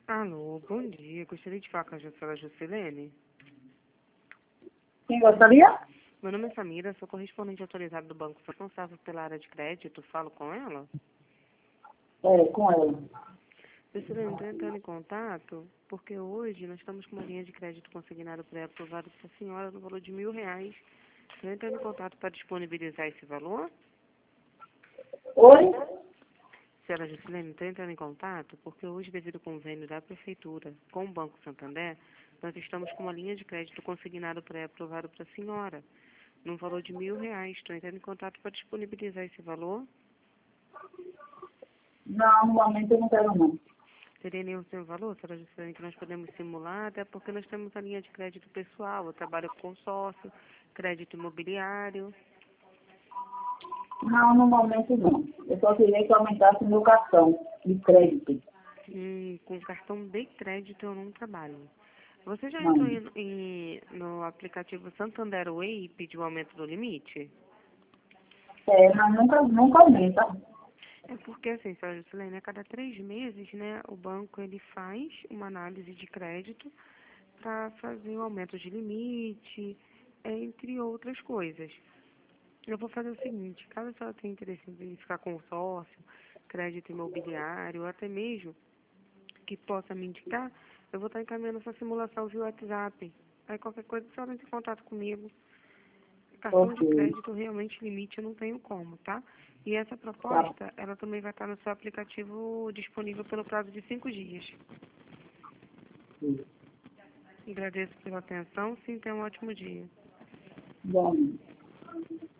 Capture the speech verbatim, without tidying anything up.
Alô, bom dia. Gostaria de falar com a Juscelina Juscelene. Quem gostaria? Meu nome é Samira, sou correspondente autorizado do banco responsável pela área de crédito. Falo com ela? É, com ela. Juscelene, estou entrando em contato porque hoje nós estamos com uma linha de crédito consignado pré-aprovado para a senhora no valor de mil reais. Estou entrando em contato para disponibilizar esse valor. Oi? Senhora Juscelene, estou entrando em contato porque hoje, devido ao convênio da Prefeitura com o Banco Santander, nós estamos com uma linha de crédito consignado pré-aprovado para a senhora, no valor de mil reais. Estou entrando em contato para disponibilizar esse valor. Não, no momento eu não quero não. Teria nenhum seu valor, senhora Juscelene, que nós podemos simular, até porque nós temos a linha de crédito pessoal. Eu trabalho com consórcio, crédito imobiliário. Não, no momento não. Eu só queria que aumentasse o meu cartão de crédito. Hum, com cartão de crédito eu não trabalho. Você já entrou Não. em, em- no aplicativo Santander Way e pediu aumento do limite? É, mas nunca, nunca aumenta. É porque, assim, senhora Juscelene, a cada três meses, né, o banco ele faz uma análise de crédito para fazer o aumento de limite, entre outras coisas. Eu vou fazer o seguinte, caso a senhora tenha interesse em verificar consórcio, crédito imobiliário, ou até mesmo que possa me indicar, eu vou estar encaminhando essa simulação via WhatsApp. Aí qualquer coisa a senhora entra em contato comigo. Cartão de Ok. crédito realmente limite eu não tenho como, tá? E essa Tá. proposta, ela também vai estar no seu aplicativo disponível pelo prazo de cinco dias. Agradeço pela atenção, sim, tenha um ótimo dia. Bom.